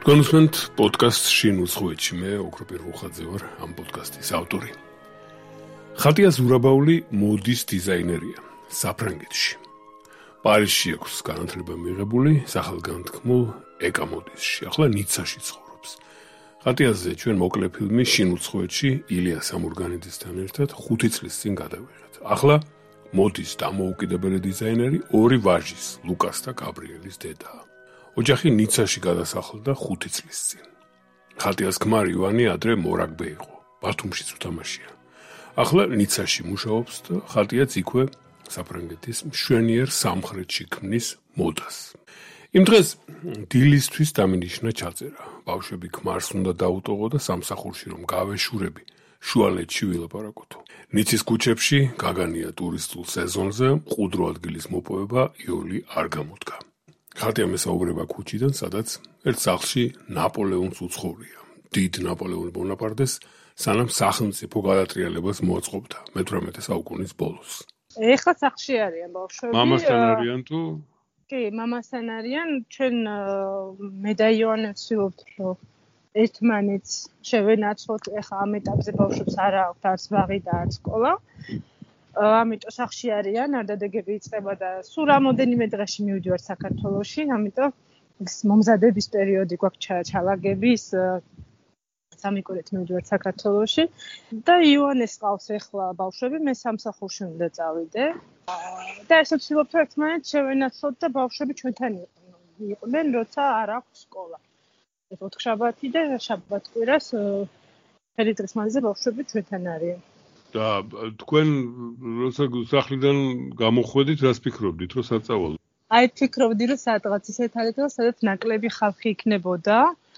Თქვენს პოდკასტში ნუსხუეთში მე ოქროპირ ვუხაძე ვარ ამ პოდკასტის ავტორი. ხატია ზურაბაული მოდის დიზაინერია საფრანგეთში. პარიზში აქვს განათლება მიღებული სახელგანთქმულ ეკამოდისში, ახლა ნიცაში ცხოვრობს. ხატიაზე ჩვენ მოკლე ფილმი შინუცხუეთში ილია სამურგანიძესთან ერთად 5 წლის წინ გადავიღეთ. ახლა მოდის დამოუკიდებელი დიზაინერი ორი ვაჟის, ლუკას და გაბრიელის დედაა. ოჯახი ნიცაში გადასახლდა 5 წლის წინ. ხატიას ქმარი ივანი ადრე მორაგბე იყო, ბათუმშიც უთამაშია. ახლა ნიცაში მუშაობს და ხატიაც იქვე საფრანგეთის მშვენიერ სამხრეთში ქმნის მოდას. იმ დღეს დილისთვის დამინიშნა ჩაწერა. ბავშვები ქმარს უნდა დაუტოვო და სამსახურში რომ გავეშურები, შუალედში ვილაპარაკოთო. ნიცის ქუჩებში გაგანია ტურისტულ სეზონზე, მყუდრო ადგილის მოპოვება იოლი არ გამოდგა. ხატია მესაუბრება ქუჩიდან, სადაც ერთ სახლში ნაპოლეონს უცხოვრია. დიდ ნაპოლეონ ბონაპარტეს სანამ სახელმწიფო გადატრიალებას მოაწყობდა მე-18 საუკუნის ბოლოს. ეხლა სახლში არიან ბავშვები. მამასთან არიან თუ? კი, მამასთან არიან. ჩვენ მე და ივანე ვცდილობთ, რომ ერთმანეთს შევენაცვლოთ. ეხლა ამ ეტაპზე ბავშვებს არ აქვთ არც ბაღი და არც სკოლა. ამიტომ სახლში არიან, არ დადეგები იწყება და სულ რამოდენიმე დღეში მივიდივარ საქართველოში, ამიტომ მომზადების პერიოდი გვაქვს ჩალაგების, სამიკურეთ მივიდივარ საქართველოში და ივანეს ყავს ეხლა ბავშვები, მე სამსახურში უნდა წავიდე. და ესე ვცდილობთ ერთმანეთს შევენაცვლოთ და ბავშვები ჩვენთან იყვნენ, როცა არ აქვს სკოლა. ოთხშაბათი და შაბათ-კვირას ფერი დღის მანძილზე ბავშვები ჩვენთან არიან. და თქვენ როცა სახლიდან გამოხვედით, რას ფიქრობდით, რომ საწავალო? აი ფიქრობდი, რომ სადღაც ისეთ ადგილას, სადაც ნაკლები ხალხი იქნებოდა,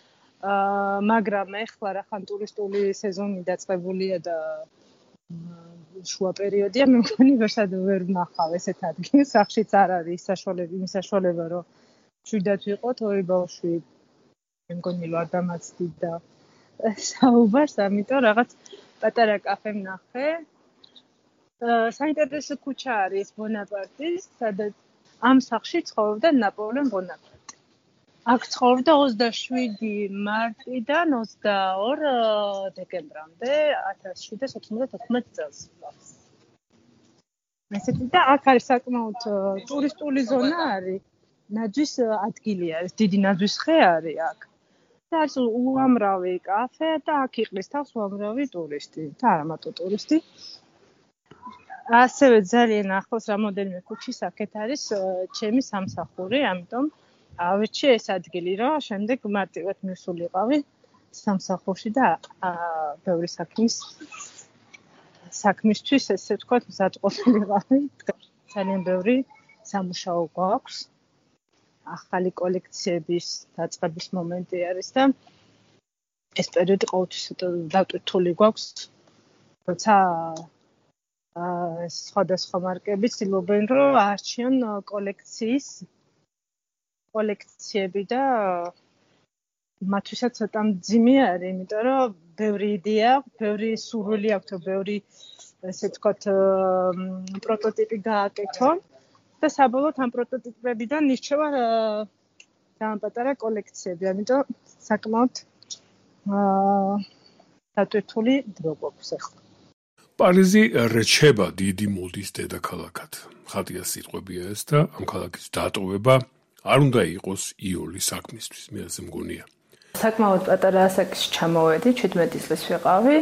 მაგრამ ეხლა რახან ტურისტული სეზონი დაწყებულია და შუა პერიოდია, მე მგონი ვერ ვნახავ ესეთ ადგილს, სახლშიც არ არის საშუალება, რომ შვიდად ვიყოთ, ორი ბავშვი, მე მგონი არ დამაცდით და საუბარს, ამიტომ რაღაც პატარა კაფე ვნახე. საინტერესო ქუჩა არის ბონაპარტის, სადაც ამ სახლში ცხოვრობდა ნაპოლეონ ბონაპარტი. აქ ცხოვრობდა 27 მარტიდან 22 დეკემბრამდე 1794 წელს. ესეთი და აქ არის საკმაოდ ტურისტული ზონა არის. ნაძვის ადგილი არის, დიდი ნაძვის ხე არის აქ. და არის უამრავი კაფე და აქ იყლის თავს უამრავი ტურისტი და არა მარტო ტურისტი. ასევე ძალიან ახლოს რამოდენიმე ქუჩის აქეთ არის ჩემი სამსახური, ამიტომ ავირჩიე ეს ადგილი, რომ შემდეგ მარტივად მივსულიყავი სამსახურში და ბევრი საქმისთვის ესე ვთქვათ მზადყოფილიყავი. ძალიან ბევრი სამუშაო გვაქვს. ახალი კოლექციების დაწყების მომენტი არის და ეს პერიოდი ყოველთვის დავტვირთული გვაქვს, როცა სხვადასხვა მარკები ცდილობენ, რომ აარჩიონ კოლექციები და მათთვისაც ცოტა მძიმე არის, იმიტომ რომ ბევრი იდეა, ბევრი სურვილი აქვს, ბევრი ესე ვთქვათ პროტოტიპი გააკეთო. და საბოლოოდ ამ პროტოტიპებიდან ირჩევა ძალიან პატარა კოლექციები, ამიტომ საკმაოდ დატვირთული დრო გვაქვს ახლა. პარიზი რჩება დიდი მოდის დედაქალაქად. ხატიას სიტყვებია ეს და ამ ქალაქის დატოვება არ უნდა იყოს იოლი საქმისთვის, მე ასე მგონია. საკმაოდ პატარა ასაკში ჩამოვედი, 17 წლის ვიყავი.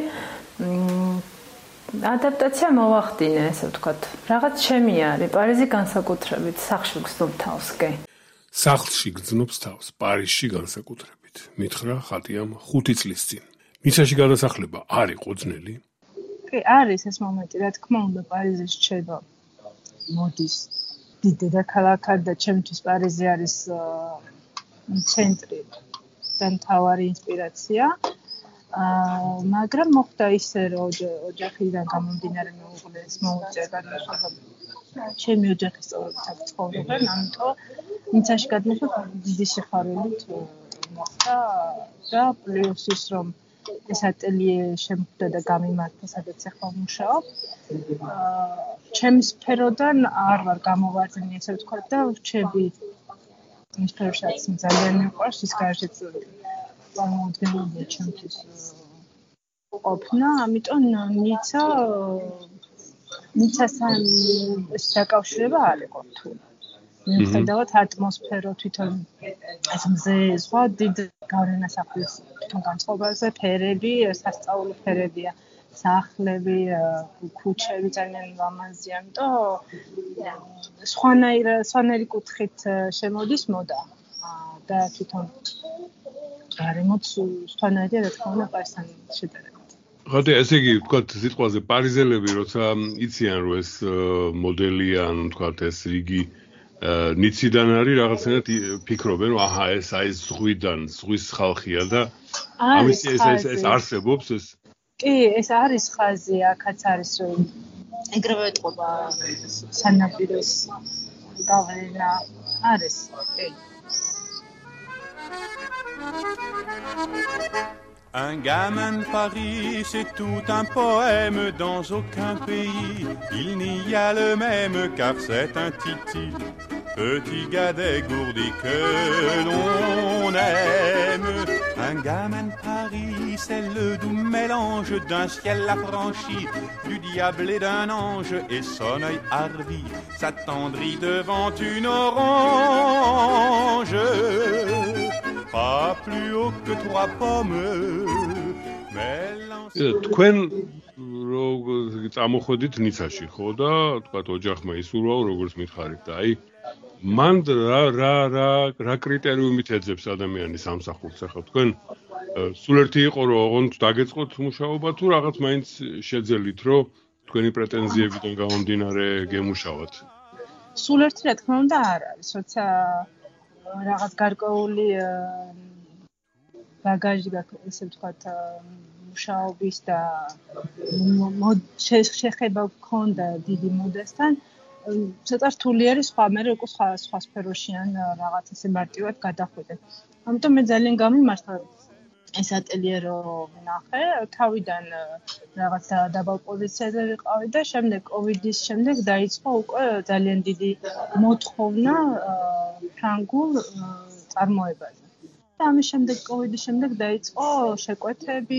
ადაპტაცია მოვახდინე, ესე ვთქვათ. რაღაც ჩემი არის, პარიზი განსაკუთრებით, სახლში გრძნობ თავს, კი. სახლში გრძნობს თავს, პარიზში განსაკუთრებით. მითხრა ხატიამ 5 წლის წინ. ნიცაში გადასახლება არ იყო ძნელი? კი, არის ეს მომენტი, რა თქმა უნდა, პარიზი რჩება მოდის დიდ დედაქალაქად და ჩემთვის პარიზი არის ცენტრი და მთავარი ინსპირაცია. მაგრამ მოხდა ისე, რომ ოჯახიდან გამომდინარე მოუწია გადასვლა. ჩემი ოჯახის წევრებიც აქ ცხოვრობენ, ამიტომ ნიცაში გადმოსვლა დიდი სიხარულით მოხდა და პლუს ის, რომ ეს ატელიე შემოხდა და გამიმართა, სადაც ახლა ვმუშაობ. ჩემი სფეროდან არ ვარ გამოვარდნილი, ესე ვთქვათ და ვრჩები ის სფეროშიც ძალიან მიყვარს, ის გარშეც წარმოუდგენელია ჩემთვის ყოფნა, ამიტომ ნიცასთან ეს დაკავშირება არ იყო რთული. მიუხედავად ატმოსფერო თვითონ ეს მზე სხვა დიდ გავლენას ახდენს თვითონ განწყობაზე, ფერები, სასწავლო ფერებია, სახლები, ქუჩები ძალიან ლამაზია, ამიტომ სხვანაირი კუთხით შემოდის მოდა და თვითონ გარემოც სხვანაირია, რა თქმა უნდა, პარიზთან შედარებით. ხოდი ესე იგი ვთქვათ სიტყვაზე პარიზელები როცა იციან რომ ეს მოდელია ან ვთქვათ ეს რიგი ნიციდან არის რაღაცნაირად ფიქრობენ რომ აჰა ეს აი ზღვიდან ზღვის ხალხია და ამის ეს არსებობს ეს კი ეს არის ხაზი აქაც არის რომ ეგრევე ეთყობა სანაპიროს გავლენა არის კი Un gamin de Paris, c'est tout un poème. Dans aucun pays, il n'y a le même, car c'est un titi, petit gars dégourdi que l'on aime. Un gamin de Paris, c'est le doux mélange d'un ciel affranchi, du diable et d'un ange, et son œil hardi s'attendrit devant une orange. Pas plus haut que 3 pommes. თქვენ წამოხვედით ნიცაში ხო და თქვათ ოჯახმა ისურვაო როგორც მითხარით და აი მან რა კრიტერიუმით ეძებს ადამიანის ამსახურს ახლა თქვენ სულ ერთი იყო რომ ოღონდ დაგეწყოთ მუშაობა თუ რაღაც მაინც შეძელით რომ თქვენი პრეტენზიებიდან გამომდინარე გემუშავოთ სულ ერთი რა თქმა უნდა არ არის როცა რაღაც გარკვეული ბაგაჟი გაქვს ესე ვთქვათ მუშაობის და შეხება გქონდა დიდი მოდასთან ცოტა რთული არის სხვა მე უკვე სხვა სფეროში ან რაღაც ესე მარტივად გადახვიდე. ამიტომ მე ძალიან გამიმართა ეს ატელიე რომ ვნახე თავიდან რაღაც დაბალ პოზიციაზე ვიყავი და შემდეგ კოვიდის შემდეგ დაიწყო უკვე ძალიან დიდი მოთხოვნა ფრანგულ წარმოებაზე. და ამის შემდეგ კოვიდის შემდეგ დაიწყო შეკვეთები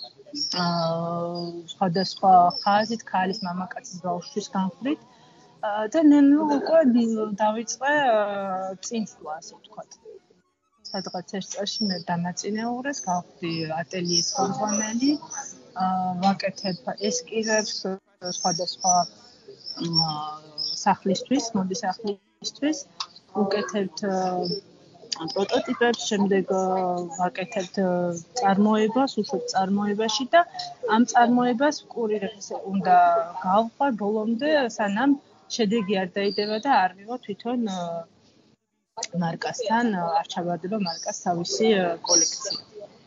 სხვადასხვა ხაზით ქალის მამაკაცის ბავშვის განხრით და ნელ-ნელა უკვე დავიწყე წინსვლა ასე ვთქვათ. სადღაც ერთ წელში მე დამაწინეურეს, გავხდი ატელიეს ხელმძღვანელი, ვაკეთებ ესკიზებს სხვადასხვა სახლისთვის, მოდის სახლისთვის, ვუკეთებთ პროტოტიპებს, შემდეგ ვაკეთებთ წარმოებას, უშვებ წარმოებაში და ამ წარმოებას კურირებს უნდა გავხვალ ბოლომდე, სანამ შედეგი არ დაიდება და არ ვიღო თვითონ მარკასთან, არ ჩავარდება მარკას თავისი კოლექცია.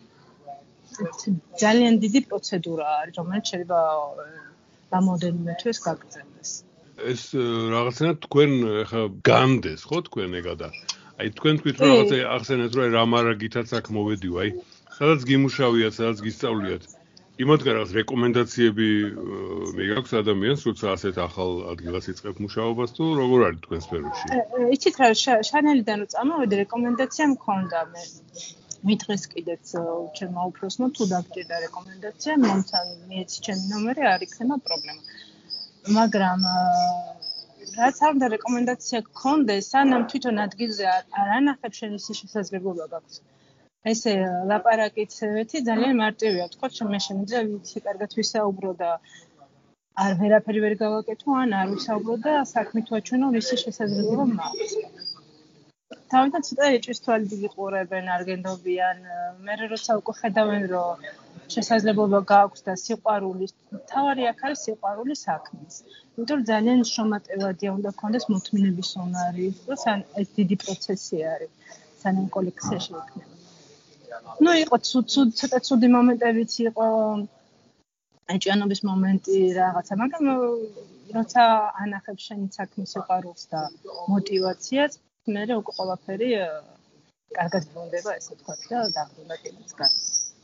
ძალიან დიდი პროცედურა არის, რომელიც შეიძლება რამოდენიმე თვეს გაგრძელდეს. ეს რაღაცნაირად თქვენ ახლა განდეს, ხო თქვენ ეგადა? აი თქვენ თქვით რომ რაღაცა ახსენეთ რომ რა მარაგითაც აქ მოვედიო, აი სადაც გიმუშავიათ, სადაც გისწავლიათ. იმათგან რაღაც რეკომენდაციები მიგაქვს ადამიანს, როცა ასეთ ახალ ადგილას იწყებ მუშაობას თუ როგორ არის თქვენ სფეროში? იცით რა, შანელიდან რომ წამოვედი რეკომენდაცია მქონდა მე. მითხრეს კიდეც ჩემმა უფროსმა თუ დაგჭირდა რეკომენდაცია, მომცან მიეცი ჩემი ნომერი, არ იქნება პრობლემა. მაგრამ რაც არ უნდა რეკომენდაცია გქონდეს, სანამ თვითონ ადგილზე არ ანახებ შენ ისი შესაძლებლობა გაქვს. ესე ლაპარაკით ვეთი ძალიან მარტივია, თქო, მე შემიძლია ვიცი კარგად ვისაუბრო და არ ვერაფერი ვერ გავაკეთო, ან არ ვისაუბრო და საქმით ვაჩვენო, ისი შესაძლებლობა მაქვს. თავიდან ცოტა ეჭვის თვალით ვიყურებენ, არ გენდობიან, მე როცა უკვე ხედავენ, რომ შესაძლებლობა გააქვს და სიყვარულის, თავარი აქ არის სიყვარული საქმის. იმიტომ ძალიან შრომატევადია უნდა გქონდეს მოთმინების უნარი, ეს დიდი პროცესი არის, სანამ კოლექცია შეიქმნება. Ну, იყო ცოტა ცუდი მომენტებიც იყო, ეჭვიანობის მომენტი რაღაცა, მაგრამ როცა ანახებ შენი საქმის სიყვარულს და мотивაციას, მე უკვე ყველაფერი კარგად ბრუნდება, ესე ვთქვათ და დაბრუნდა კიდეც კარგად.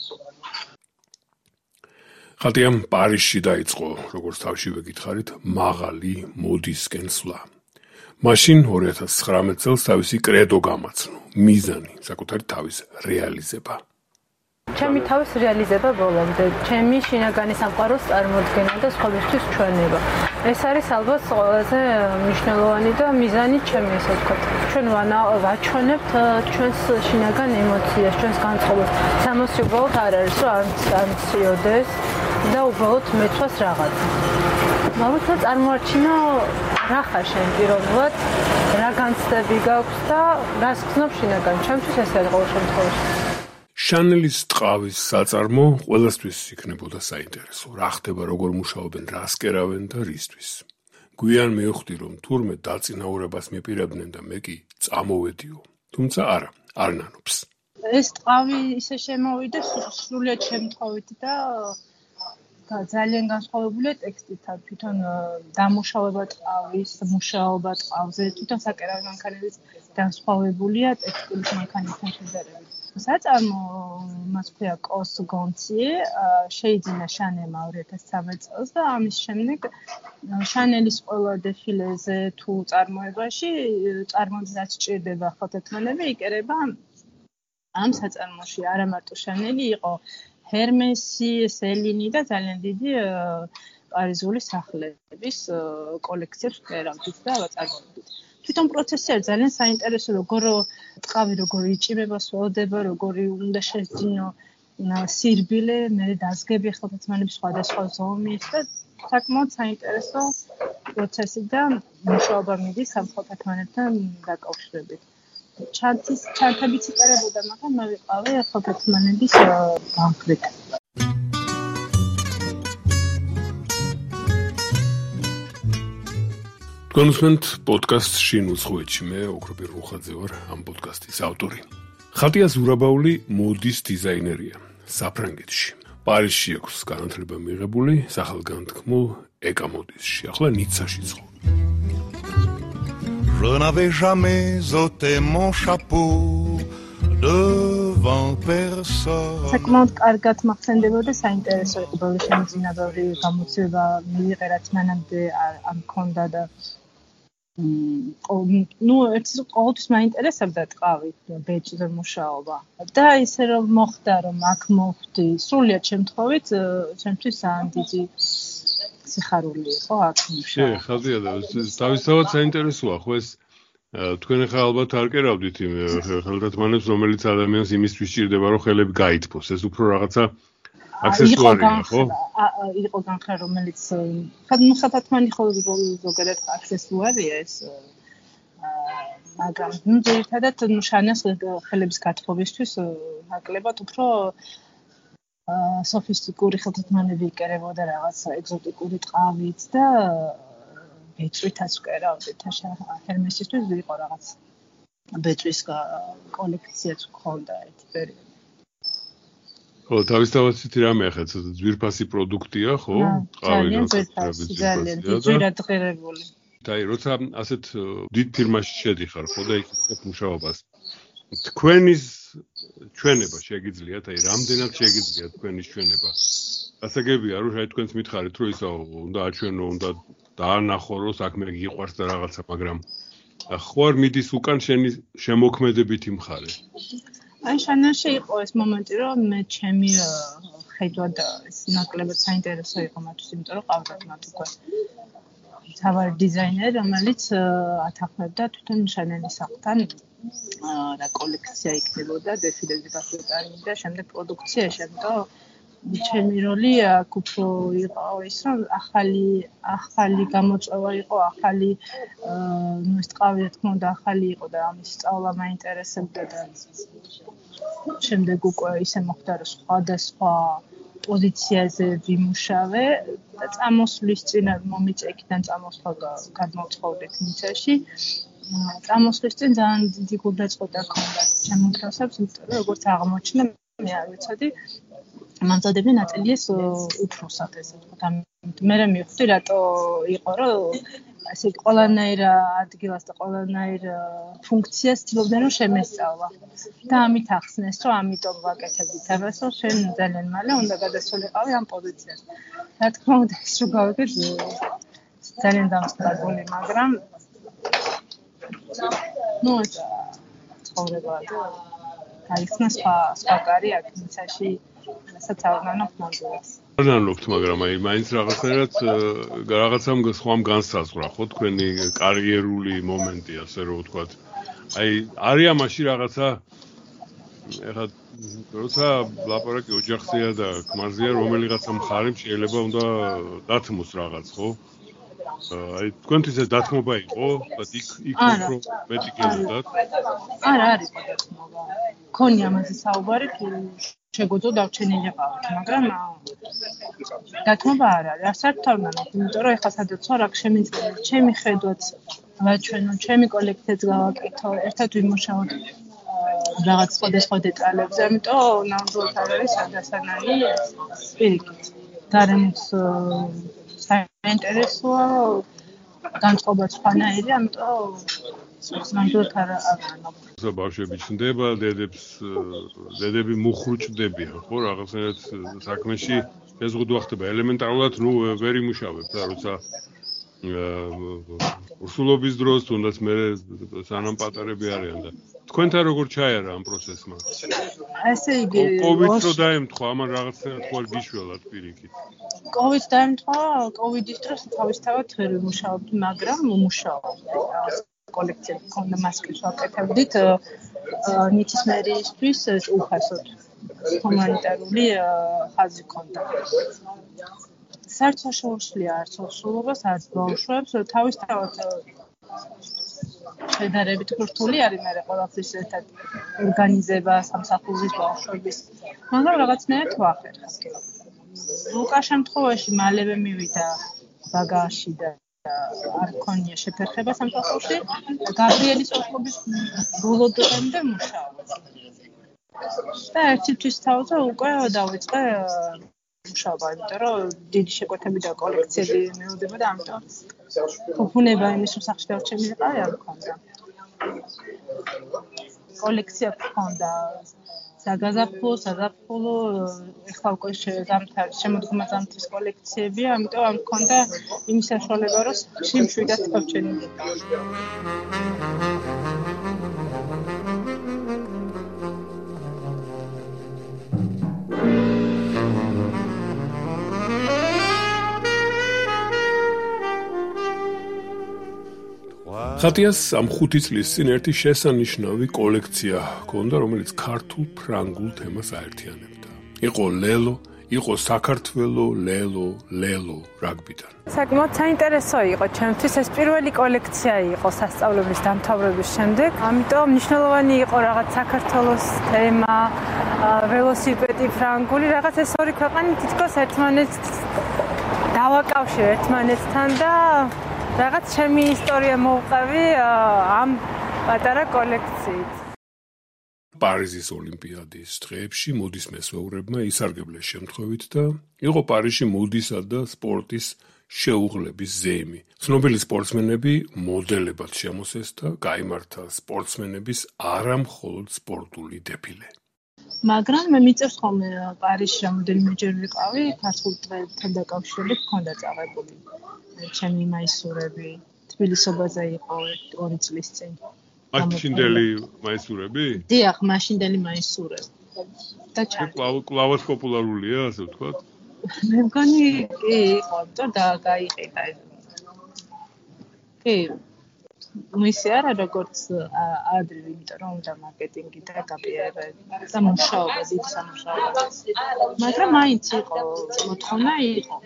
ხალხიამ პარიზში დაიწყო, როგორც თავშივე გითხარით, მაღალი მოდისკენ სვლა. მაშინ 2019 წელს თავისი კრედო გამაცნო, მიზანი, საკუთარი თავის რეალიზება. ჩემი თავის რეალიზება ბოლომდე, ჩემი შინაგანი სამყაროს წარმოდგენა და სხვებისთვის ჩვენება. ეს არის ალბათ ყველაზე მნიშვნელოვანი და მიზანი ჩემი, ასე ვთქვათ. ჩვენ ვაჩვენებთ ჩვენს შინაგან ემოციას, ჩვენს განწყობას. სამოსი უბრალოდ არ არის, რომ არ მციოდეს და უბრალოდ მეცვას რაღაცა. მოგოცა წარმოარჩინო რა ხარ შენ პიროვნულად, რა განცდები გაქვს და რას გრძნობ შინაგან. ჩემთვის ეს არის ყოველ შემთხვევაში. შანელის ტყავის საწარმო ყველასთვის იქნებოდა საინტერესო. რა ხდება, როგორ მუშაობენ, რას კერავენ და რისთვის. გვიან მივხვდი, რომ თურმე დაწინაურებას მიპირებდნენ და მე კი წამოვედიო. თუმცა არა, არ ნანობს. ეს ტყავი ისე შემოვიდა სრულიად შემთხვევით და ძალიან განსხვავებულია ტექსტთან. თვითონ დამუშავება ტყავის, მუშაობა ტყავზე, თვითონ საკერავი მანქანების განსხვავებულია ტექსტილის მანქანებთან შედარებით. საწარმო მას ქვია კოს გონციე, შეიძინა შანელმა 2013 წელს და ამის შემდეგ შანელის ყველა დეფილეზე თუ წარმოებაში წარმოებს რაც ჭირდება ხალხეთმანები იკერება ამ საწარმოში. არა მარტო შანელი, იყო ჰერმესი, სელინი და ძალიან დიდი პარიზული სახლების კოლექციებს კერავდით და ვაწარმოებდით. თვითონ პროცესი არის ძალიან საინტერესო, როგორ ტყავი როგორ იჭიმება, სველდება, როგორი უნდა შეძინო სირბილე, მე დაზგები ხალხეთმანების სხვადასხვა ზომის და საკმაოდ საინტერესო პროცესი და მუშაობა მიდის ამ ხალხეთმანებთან დაკავშირებით. ჩანთებიც იკარებოდა, მაგრამ მე ვიყავი ხალხეთმანების გამხრით. კონსმენტ პოდკასტ შინუძღვეჩი მე ოქროპირ რუხაძე ვარ ამ პოდკასტის ავტორი. ხატია ზურაბაული მოდის დიზაინერია საფრანგეთში. პარიზში აქვს განათლება მიღებული სახელგანთქმულ ეკამოდისში. ახლა ნიცაში ცხოვრობს. Je n'avais jamais ôté mon chapeau devant personne. საკმაოდ კარგად მახსენდებოდა საინტერესო იყო ბოლოს შემძინავი გამოცემა მიიღე რაც მანამდე არ მქონდა და ერთის ყოველთვის მაინტერესებდა ტყავი, ბეჭდზე მუშაობა. და ისე რომ მოხდა, რომ აქ მოვხდი, სრულიად შემთხვევით, ჩემთვის ძალიან დიდი სიხარული იყო აქ მუშაობა. ხალხია და თავისთავად საინტერესოა, ხო ეს თქვენ ახლა ალბათ არ კერავდით იმ ხელთათმანებს, რომელიც ადამიანს იმისთვის ჭირდება, რომ ხელები გაითბოს. ეს უფრო რაღაცა აქსესუარია, ხო? იყო განხრა, რომელიც ხელთათმანი ხოლმე ზოგადად აქსესუარია ეს. მაგრამ ძირითადად შანელს ხელების გათბობისთვის ნაკლებად უფრო სოფისტიკური ხელთათმანები იკერებოდა რაღაც ეგზოტიკური ტყავით და ბეჭვითაც ვკერავდით. ჰერმესისთვის იყო რაღაც ბეჭვის კოლექციაც გქონდა ერთი პერიოდი. ხო, თავისთავად ცეთი რამე ახლა ძვირფასი პროდუქტია, ხო? ტყავი ძალიან ძვირად ღირებული. და როცა ასეთ დიდ ფირმაში შედიხარ, ხო და იქ მუშაობას. თქვენის ჩვენება შეგიძლიათ, აი რამდენად შეგიძლიათ თქვენის ჩვენება? გასაგებია, რომ აი თქვენს მითხარით, რომ ისა უნდა აჩვენო, უნდა დაანახო, რომ საქმე გიყვარს და რაღაცა, მაგრამ ხო არ მიდის უკან შენი შემოქმედებითი მხარე? აი შანელში იყო ეს მომენტი, რომ მე ჩემი ხედვა და ეს ნაკლებად საინტერესო იყო მათთვის, იმიტომ რომ ყავდათ მათ უკვე თავარი დიზაინერი, რომელიც ათანხმებდა თვითონ შანელის სახლთან რა კოლექცია იქნებოდა, დეფილეზე გასულტანი და შემდეგ პროდუქცია შემდგომ ჩემი როლი აქ უფრო იყო ის, რომ ახალი გამოწვევა იყო, ახალი ეს ტყავი რა თქმა უნდა ახალი იყო და ამის სწავლა მაინტერესებდა და შემდეგ უკვე ისე მოხდა, რომ სხვადასხვა პოზიციაზე ვიმუშავე და წამოსვლის წინ მომიწექიდან წამოსვლა გადმოვცხოვრდით ნიცაში. წამოსვლის წინ ძალიან დიდი გულდაწყობა ჰქონდა შემომთავსებს, იმიტომ რომ როგორც აღმოჩნდა, მე არ ვიცოდი მამზადები ნაწილიეს უფროსად, ესე ვთქვათ. მე მივხვდი, რატო იყო, რომ ასე ყველანაირ ადგილას და ყველანაირ ფუნქციას ცდილობდნენ რომ შემესწავლა. და ამით ახსნეს, რომ ამიტომ ვაკეთებდით ამას, რომ შენ ძალიან მალე უნდა გადასულიყავი ამ პოზიციას. რა თქმა უნდა, ის რო გავიგეთ, ძალიან დამსწრებული, მაგრამ ცხოვრება და გაიხსნა სხვა კარი აქ მიცაში, რასაც ავნანობ ნამდვილად. არ ნანობთ, მაგრამ აი მაინც რაღაცამ სხვამ განსაზღვრა, ხო, თქვენი კარიერული მომენტი, ასე რომ ვთქვათ. აი არის ამაში რაღაცა ეხლა როცა ლაპარაკი ოჯახზეა და ქმარზეა, რომელიღაცა მხარემ შეიძლება უნდა დათმოს რაღაც, ხო? აი თქვენთვის ეს დათმობა იყო და იქ უფრო მეტი გელოდათ? არა, არის დათმობა. მქონი ამაზე საუბარი, თუ შეგვიძლია დავჩენილიყავით, მაგრამ დათმობა არ არის. არც არ ვნანობ, იმიტომ რომ ეხლა სადაც ვარ, აქ შემიძლია ჩემი ხედვაც ვაჩვენო, ჩემი კოლექციაც გავაკეთო, ერთად ვიმუშაოთ რაღაც სხვადასხვა დეტალებზე, ამიტომ ნამდვილად არ არის სადასანალი პირიქით. გარემოც საინტერესოა, განწყობაც სხვანაირი, ამიტომ ნამდვილად არ ვნანობ. ბავშვები ჩნდება, დედები მუხრუჭდებიან, ხო, რაღაცნაირად საქმეში შეზღუდვა ხდება. ელემენტარულად, ვერ იმუშავებთ, როცა ურსულობის დროს, თუნდაც მე სანამ პატარები არიან და თქვენთან როგორ ჩაიარა ამ პროცესმა? ესე იგი, კოვიდს რო დაემთხვა, ამან რაღაცნაირად ხوار გიშველათ პირიქით. კოვიდს დაემთხვა, კოვიდის დროს თავისთავად ვერ ვიმუშაობდი, მაგრამ ვიმუშაობდი. კოლექციები მქონდა, მასკებს ვაკეთებდით ნიცისმერიისთვის უფასოდ. ჰუმანიტარული ხაზი მქონდა. საერთოდ შეუძლია არც ურსულობას, არც ბავშვებს, თავისთავად შედარებით რთული არის მე ყველაფრის ერთად ორგანიზება, სამსახურის ბავშვების, მაგრამ რაღაცნაირად ვახერხებ. უკან შემთხვევაში მალევე მივიდა ბაგაჟში და არ მქონია შეფერხება სამსახურში, გაბრიელის ოსლობის ბოლო დღემდე მუშაობ. და ერთი თვის თავზე უკვე დავიწყე მუშაობა, იმიტომ რომ დიდი შეკვეთები და კოლექციები მეუდება და ამიტომ უფუნება იმის მსახში დარჩენილიყავი არ მქონდა. კოლექცია მქონდა საზაფხულო, ეხლა უკვე შემოდგომა ზამთრის კოლექციებია, ამიტომ არ მქონდა იმის საშუალება, რომ მშვიდად გავჩენილიყავი. ხატიას ამ 5 წლის წინ ერთი შესანიშნავი კოლექცია ჰქონდა, რომელიც ქართულ-ფრანგულ თემას აერთიანებდა. იყო ლელო, იყო საქართველო, ლელო რაგბიდან. საკმაოდ საინტერესო იყო ჩემთვის, ეს პირველი კოლექცია იყო სასწავლებლის დამთავრების შემდეგ, ამიტომ მნიშვნელოვანი იყო რაღაც საქართველოს თემა, ველოსიპედი ფრანგული, რაღაც ეს ორი ქვეყანი თითქოს ერთმანეთს დავაკავშირე ერთმანეთთან და რაღაც ჩემი ისტორია მოვყევი ამ პატარა კოლექციით. პარიზის ოლიმპიადის დღეებში მოდის მესვეურებმა ისარგებლეს შემთხვევით და იყო პარიზში მოდისა და სპორტის შეუღლების ზეიმი. ცნობილი სპორტსმენები მოდელებად შემოსეს და გაიმართა სპორტსმენების არა მხოლოდ სპორტული დეფილე. მაგრამ მე მიწერს ხოლმე პარიზში რამდენიმეჯერ ვიყავი, ქართულ დღეებთან დაკავშირებით მქონდა წაღებული. ჩემი მაისურები თბილისობაზე იყო 2 წლის წინ. მაშინდელი მაისურები? დიახ, მაშინდელი მაისურები. და კლავაც პოპულარულია, ასე ვთქვათ? მე მგონი კი იყო, და გაიყიდა. კი, მისი არა როგორც ადრე, იმიტომ რომ და მარკეტინგი და გაპიერება და მუშაობა, დიდი სამუშაოა. მაგრამ მაინც იყო, მოთხოვნა იყო.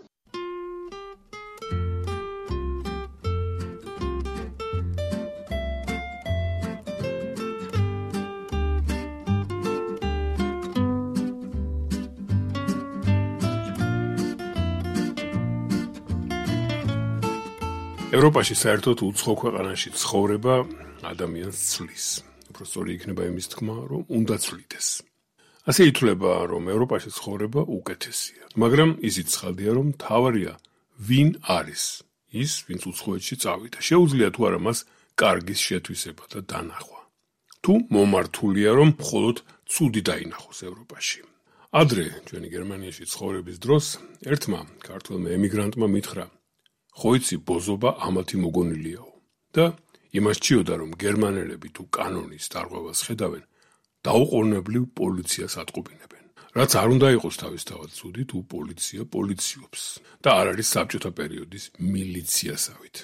ევროპაში საერთოდ უცხო ქვეყანაში ცხოვრება ადამიანს ცვლის. უფრო სწორი იქნება იმის თქმა, რომ უნდა ცვლიდეს. ასე ითვლება, რომ ევროპაში ცხოვრება უკეთესია. მაგრამ ისიც ცხადია, რომ თავარია ვინ არის ის, ვინც უცხოეთში წავიდა. შეუძლია თუ არა მას კარგის შეთვისება და დანახვა. თუ მომართულია, რომ მხოლოდ ცუდი დაინახოს ევროპაში. ადრე, ჩვენი გერმანიაში ცხოვრების დროს, ერთმა ქართველმა ემიგრანტმა მითხრა: ხო იცი, ბოზობა ამათი მოგონილიაო. და იმას ჭიოდა, რომ გერმანელები თუ კანონის დარღვევას ხედავენ, დაუყოვნებლივ პოლიციას ატყობინებენ. რაც არ უნდა იყოს თავისთავად ცუდი, თუ პოლიცია პოლიციობს და არ არის საბჭოთა პერიოდის მილიციასავით.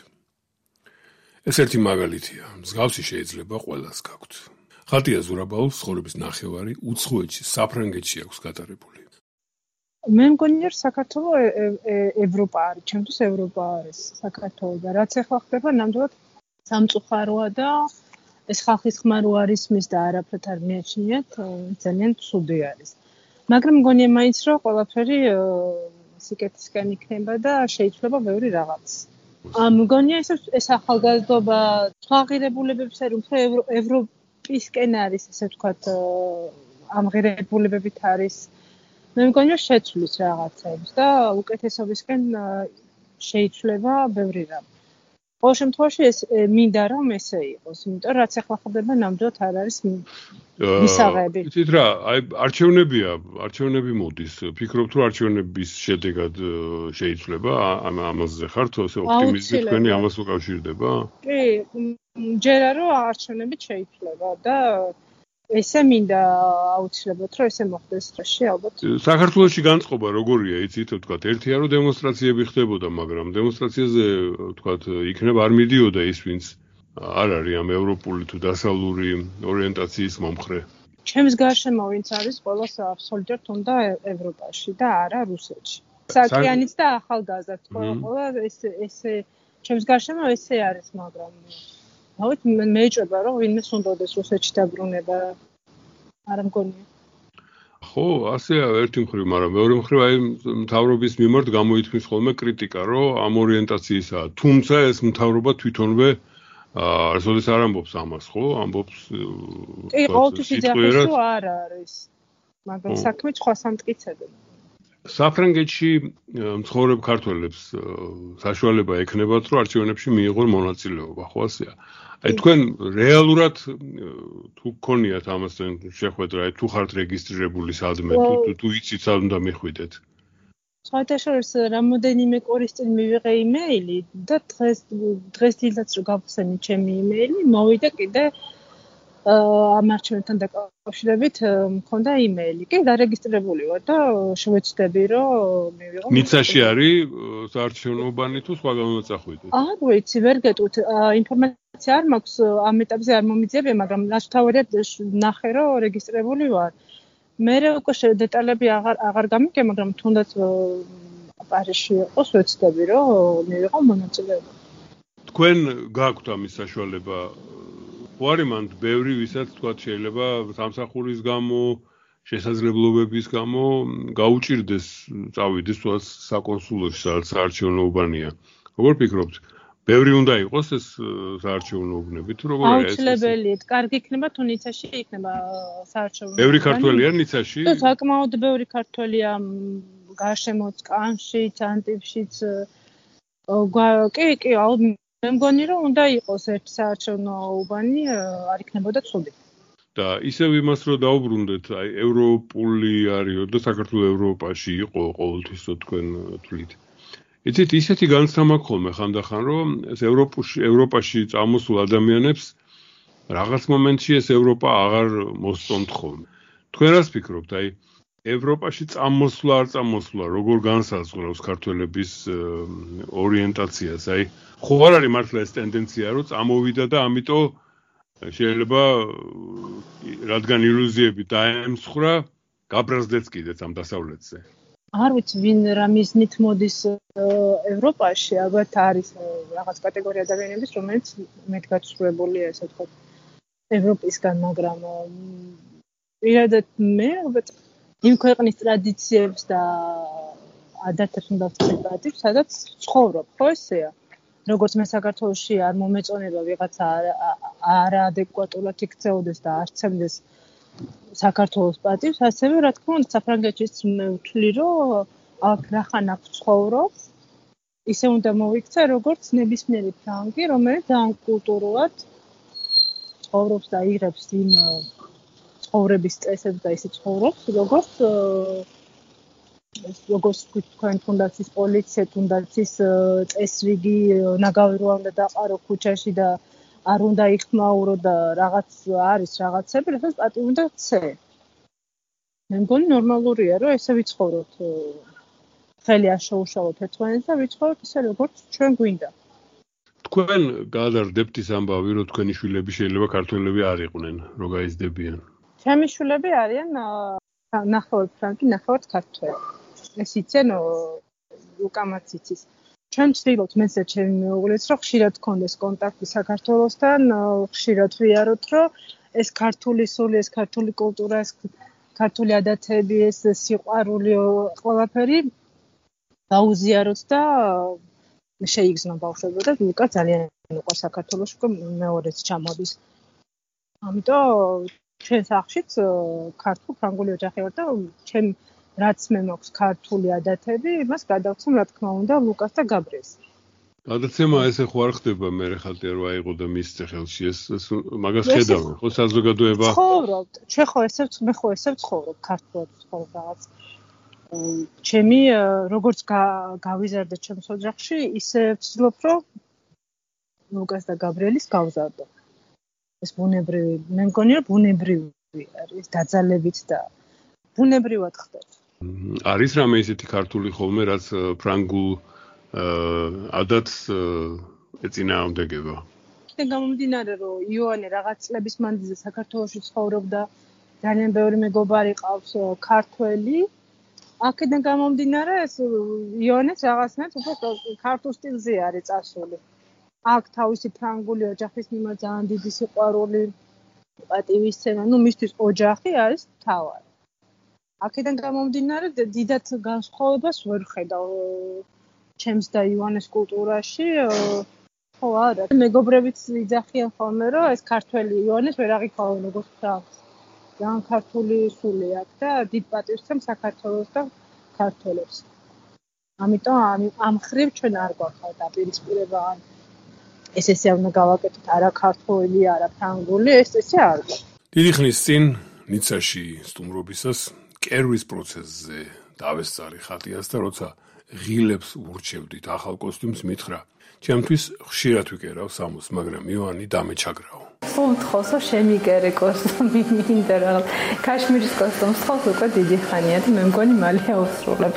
ეს ერთი მაგალითია, მსგავსი შეიძლება ყველას გაქვთ. ხატია ზურაბაუს ცხოვრების ნახევარი უცხოეთში, საფრანგეთში აქვს გატარებული. მე მგონი რომ საქართველოს ევროპა არის, ჩემთვის ევროპა არის საქართველო და რაც ახლა ხდება ნამდვილად სამწუხაროა და ეს ხალხის ხმა რო არის მის და არაფრით არ მიაჩნიათ, ძალიან ცუდი არის. მაგრამ მგონია მაინც რომ ყველაფერი სიკეთისგან იქნება და შეიძლება ბევრი რაღაც. მგონია ეს ახალგაზრდობა სხვა ღირებულებებს არ უფრო ევროპისკენ არის, ესე ვთქვათ, ამ ღირებულებებით არის. მე მგონია შეცვლის რაღაცებს და უკეთესობისკენ შეიცვლება ბევრი რამ. ყოველ შემთხვევაში ეს მინდა რომ ესე იყოს, იმიტომ რაც ახლა ხდება ნამდვილად არ არის მისაღები. იცით რა, აი არჩევნები მოდის. ფიქრობთ რომ არჩევნების შედეგად შეიცვლება? ამაზე ხართ ესე ოპტიმიზმი თქვენი ამას უკავშირდება? კი, ჯერა რომ არჩევნებით შეიცვლება და ესე მინდა აუცილებლად რომ ესე მოხდეს დღეში ალბათ. საქართველოში განწყობა როგორია, იცით, თქვათ, ერთია რომ დემონსტრაციები ხდებოდა, მაგრამ დემონსტრაციაზე, თქვათ, იქნებ არ მიდიოდა ის, ვინც არ არის ამ ევროპული თუ დასავლური ორიენტაციის მომხრე. ჩემს გარშემო ვინც არის, ყველას აბსოლუტურად უნდა ევროპაში და არა რუსეთში. საკიანიც და ახალგაზრდაც ყველა ესე ჩემს გარშემო ესე არის, მაგრამ ავით მე ეჭვება რომ ვინმე უნდადეს რუსეთში დაბრუნება არ მგონია. ხო, ასეა ერთი მხრივ, მაგრამ მეორე მხრივ აი მთავრობის მიმართ გამოითქმის ხოლმე კრიტიკა, რომ ამ ორიენტაციისაა. თუმცა ეს მთავრობა თვითონვე არასოდეს არ ამბობს ამას, ხო? ამბობს კი, ყოველთვის იძახის რომ არ არის. მაგრამ საქმე სხვა სამტკიცებია. საფრანგეთში მცხოვრებ ქართველებს საშუალება ექნებათ, რომ არჩევნებში მიიღონ მონაწილეობა, ხო ასეა? აი თქვენ რეალურად თუ გქონიათ ამასთან შეხვედრა, თუ ხართ რეგისტრირებული სადმე, თუ იცით სად უნდა მიხვიდეთ? საერთაშორისო რამოდენიმე კვირის წინ მივიღე იმეილი და დღეს დილაც რო გავხსენი ჩემი იმეილი, მოვიდა კიდე ამ არჩევნებთან დაკავშირებით მქონდა იმეილი. კი, დარეგისტრირებული ვარ და შევეცდები რომ მივიღო. ნიცაში არის საარჩევნო უბანი თუ სხვა გამომწახვიდეთ? არ ვიცი, ვერ გეტყვით. ინფორმაცია არ მაქვს, ამ ეტაპზე არ მომიძიებია, მაგრამ ნახევარად ნახე რომ რეგისტრირებული ვარ. მე უკვე დეტალები აღარ გამიგე, მაგრამ თუნდაც პარიზში იყოს, ვეცდები რომ მივიღო მონაწილეობა. თქვენ გაქვთ ამის საშუალება? ვარიმანთ ბევრი ვისაც თქვა შეიძლება სამსახურის გამო, შესაძლებლობების გამო გაუჭირდეს წავიდეს თვალს საკონსულოში, სადაც საარჩევნო უბანია. როგორ ფიქრობთ? ბევრი უნდა იყოს ეს საარჩევნო უბნები თუ როგორ არის? აუცილებელია, კარგი იქნება თუ ნიცაში იქნება საარჩევნო. ბევრი ქართველია ნიცაში? თუ საკმაოდ ბევრი ქართველია გარშემოც, კანშიც, ანტიბშიც. კი, მე მგონი რომ უნდა იყოს ერთი საარჩევნო უბანი, არ იქნებოდა ცუდი. და ისევ იმას რომ დაუბრუნდეთ, აი ევროპული არისო და საქართველოს ევროპაში იყო ყოველთვის თქვენ თვლით. იცით, ისეთი განცდა მაქვს ხოლმე ხანდახან, რომ ეს ევროპაში წამოსულ ადამიანებს რაღაც მომენტში ეს ევროპა აღარ მოსწონთ ხოლმე. თქვენ რას ფიქრობთ, აი ევროპაში წამოსვლა არ წამოსვლა, როგორ განსაზღვრავს ქართველების ორიენტაციას, აი ხო არ არის მართლა ეს ტენდენცია, რომ წამოვიდა და ამიტომ შეიძლება რადგან ილუზიები დაემსხვრა, გაბრაზდეთ კიდეც ამ დასავლეთზე. არ ვიცი, ვინ რა მიზნით მოდის ევროპაში, ალბათ არის რაღაც კატეგორია ადამიანების, რომელიც მეტგაცრუებულია, ესე ვთქვათ, ევროპისგან, მაგრამ პირადად მე ალბათ იმ ქვეყნის ტრადიციებს და ადათებს უნდა ვწებდით, სადაც ცხოვრობ, ხო ესეა? როგორც მე საქართველოში არ მომეწონება ვიღაცა არაადეკვატურად იქცეოდეს და არცემდეს საქართველოს პატივს, ასევე რა თქმა უნდა საფრანგეთშიც მე ვთვლი, რომ აქ რახან აქ ცხოვრობ, ისე უნდა მოვიქცე, როგორც ნებისმიერი ფრანგი, რომელიც ძალიან კულტურულად ცხოვრობს და იღებს იმ ცხოვრების წესებს და ისე ცხოვრობს, როგორც თქვენ თუნდაც ის პოლიცია, თუნდაც ის წესრიგი, ნაგავი რო უნდა დაყარო ქუჩაში და არ უნდა იხმაურო და რაღაც არის რაღაცები, რასაც პატივი უნდა ცე. მე მგონი ნორმალურია, რომ ესე ვიცხოვროთ. ხელი არ შეუშალოთ ერთმანეთს და ვიცხოვროთ ისე როგორც ჩვენ გვინდა. თქვენ გაადარდებთ ის ამბავი, რომ თქვენი შვილები შეიძლება ქართველები არ იყვნენ, რო გაიზრდებიან. ჩემი შვილები არიან ნახევარ ფრანკი, ნახევარ ქართველი. ეს იცენ უკამაც იცის. ჩვენ ვცდილობთ მეც და ჩემი მეუღლეც, რომ ხშირად გქონდეს კონტაქტი საქართველოსთან, ხშირად ვიაროთ, რომ ეს ქართული სული, ეს ქართული კულტურა, ეს ქართული ადათები, ეს სიყვარული ყველაფერი გაუზიაროთ და შეიგრძნო ბავშვები და ლუკა ძალიან უყვარს საქართველოში, მეორეც ჩამოდის. ამიტომ ჩვენ სახლშიც ქართულ ფრანგული ოჯახი ვარ და ჩემ რაც მე მაქვს ქართული ადათები, იმას გადავცემ რა თქმა უნდა ლუკას და გაბრიელს. გადაცემა ესე ხო არ ხდება მე ხალხია რომ აიღო და მისცე ხელში ეს მაგას ხედავენ ხო საზოგადოება ცხოვრობთ ჩვენ ხო მე ხო ესე ვცხოვრობ ქართულად ვცხოვრობ რაღაც ჩემი როგორც გავიზარდე ჩემს ოჯახში ისე ვცდილობ რომ ლუკას და გაბრიელის გავზარდო ეს ბუნებრივი მე მგონი რომ ბუნებრივი არის დაძალებით და ბუნებრივად ხდება არის რამე ისეთი ქართული ხოლმე რაც ფრანგულ ადათს ეწინააღმდეგება. იქიდან გამომდინარე, რომ იოანე რაღაც წლების მანძილზე საქართველოში ცხოვრობდა, ძალიან ბევრი მეგობარი ყავს ქართველი. აქედან გამომდინარე, ეს იოანეს რაღაცნაირად უფრო ქართულ სტილზე არის წასული. აქ თავისი ფრანგული ოჯახის მიმართ ძალიან დიდი სიყვარული, პატივისცემა, მისთვის ოჯახი არის მთავარი. აქედან გამომდინარე, დიდად განსხვავებას ვერ ხედავ ჩემს და ივანეს კულტურაში ხო არა მეგობრებიც იძახიან ხოლმე რომ ეს ქართველი ივანეს ვერ აღიქოვენ როგორც ფრანგს ძალიან ქართული სული აქვს და დიდ პატივს სცემს საქართველოს და ქართველებს ამიტომ ამ ხრივ ჩვენ არ გვაქვს დაპირისპირება ეს ესე უნდა გავაკეთოთ არა ქართული არა ფრანგული ეს ესე არ გვაქვს დიდი ხნის წინ ნიცაში სტუმრობისას კერვის პროცესზე დავესწარი ხატიას და როცა ღილებს ურჩევდით ახალ კოსტიუმს მითხრა. ჩემთვის ხშირად ვიკერავ სამოს, მაგრამ იოანი დამეჩაგრაო. სულ თხოვს რომ შემიკერე კოსტუმი მინდა რა. ქაშმირის კოსტუმს თხოვს უკვე დიდი ხანია და მე მგონი მალე აუსრულებ.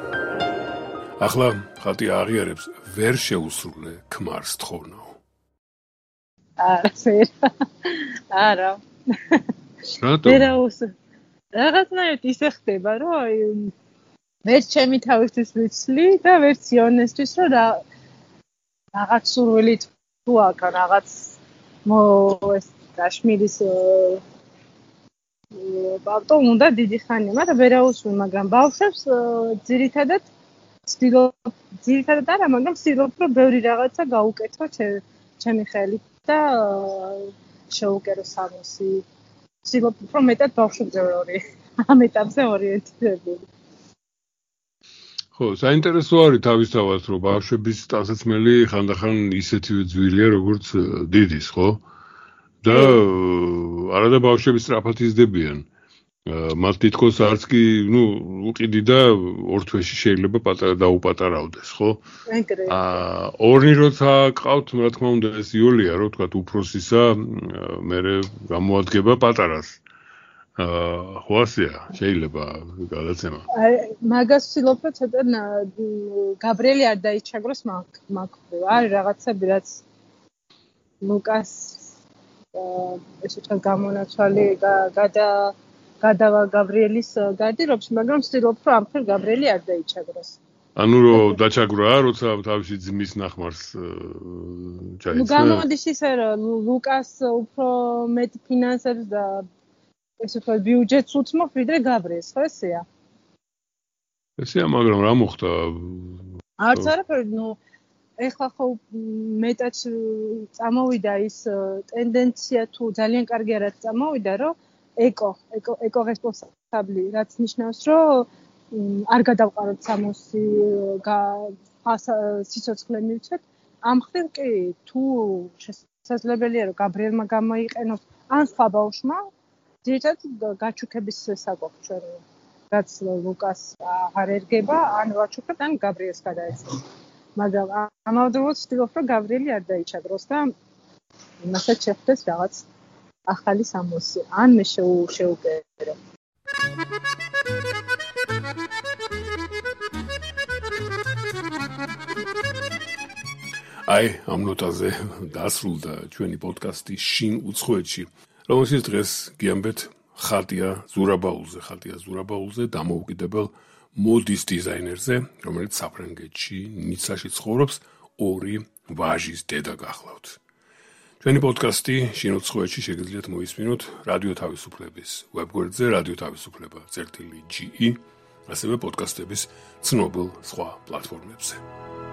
ახლა ხატი აღიარებს ვერ შეუსრულე ქმარს თხოვნაო. არა. რატო? რაღაცნაირად ისე ხდება, რომ ვერც ჩემი თავისთვის ვიცლი და ვერც იონესთვის რომ რაღაც სურვილი თუ აქვს რაღაც ეს კაშმირის ბავტო უნდა დიდი ხანია მაგრამ ვერ აუსვი მაგრამ ბავშვებს ძირითადად არა მაგრამ ვცდილობ რომ ბევრი რაღაცა გაუკეთო ჩემი ხელით და შევუკერო სამოსი ვცდილობ რომ მეტად ბავშვებზე ამ ეტაპზე ორიენტირებული ხო, საინტერესო არის თავისთავად, რომ ბავშვების ტანსაცმელი ხანდახან ისეთივე ძვირია, როგორც დიდის, ხო? და არადა ბავშვები სწრაფად იზრდებიან. მათ თითქოს არც კი, უყიდი და ორ თვეში შეიძლება პატარა დაუპატარავდეს, ხო? ორნი როცა ყავთ, რა თქმა უნდა, ეს იოლია, რო თქვა უფროსისა, მერე გამოადგება პატარას. ხო ასეა, შეიძლება გადაცემა. მაგას ვცდილობ რომ ცოტა გაბრიელი არ დაიჩაგროს მაგ არის რაღაცები რაც ლუკას ეს უფრო გამონაცვალი გადავა გაბრიელის გარდირობში, მაგრამ ვცდილობ რომ ამ ხელ გაბრიელი არ დაიჩაგროს. ანუ რომ დაჩაგრა, როცა თავისი ძმის ნახმარს ჩაიწერა. გამოდის ისე რომ ლუკას უფრო მეტ ფინანსებს და ეს უფრო ბიუჯეტს უთმობს ვიდრე გაბრიელს, ხო ესეა? ესეა, მაგრამ რა მოხდა? არც არაფერი, ეხლა ხო მეტად წამოვიდა ის ტენდენცია თუ ძალიან კარგი არის წამოვიდა, რომ ეკო რესპონსაბლი, რაც ნიშნავს, რომ არ გადავყაროთ სამოსი სიცოცხლე მივცეთ. ამ ხრივ კი თუ შესაძლებელია რომ გაბრიელმა გამოიყენოს ან სხვა ბავშვმა ძირითადად გაჩუქების საკვაქვს ჩვენ რაც ლუკას აღარ ერგება ან ვაჩუქებთ ან გაბრიელს გადაეცემ მაგრამ ამავდროულად ვცდილობ რომ გაბრიელი არ დაიჩაგროს და იმასაც შეხვდეს რაღაც ახალი სამოსი. ან მე შეუპერო. აი, ამ ნოტაზე დასრულდა ჩვენი პოდკასტი შინ უცხოეთში. რომელშიც დღეს გიამბეთ ხატია ზურაბაულზე დამოუკიდებელ მოდის დიზაინერზე, რომელიც საფრანგეთში, ნიცაში ცხოვრობს, 2 ვაჟის დედა გახლავთ. ჩვენი პოდკასტი შინ უცხოეთში შეგიძლიათ მოისმინოთ რადიო თავისუფლების ვებგვერდზე radioთავისუფლება.ge, ასევე პოდკასტების ცნობილ სხვა პლატფორმებზე.